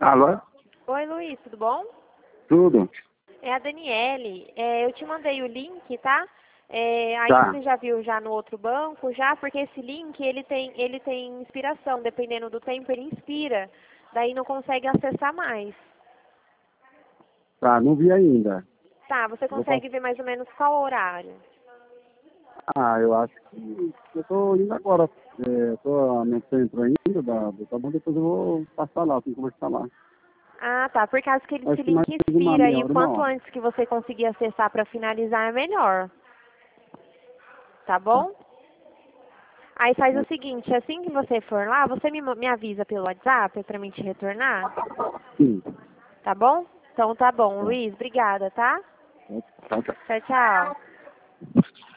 Alô? Oi, Luiz, tudo bom? Tudo? É a Daniele. Eu te mandei o link, tá? Aí Tá. você já viu já no outro banco, já? Porque esse link, ele tem inspiração. Dependendo do tempo, ele inspira. Daí não consegue acessar mais. Tá, não vi ainda. Tá, você Vou consegue ver mais ou menos qual horário? eu acho que eu tô indo agora. Tô no centro ainda tá bom, depois eu vou passar lá, tem que conversar lá. Ah, tá. Por causa que esse Acho que mais link uma inspira meia e o hora, uma quanto hora. antes que você conseguir acessar para finalizar é melhor. Tá Tá. bom? Aí faz o seguinte, assim que você for lá, você me avisa pelo WhatsApp para mim te retornar? Sim. Tá bom? Então tá bom, Tá. Luiz. Obrigada, tá? Tá, tá. Tchau, tchau.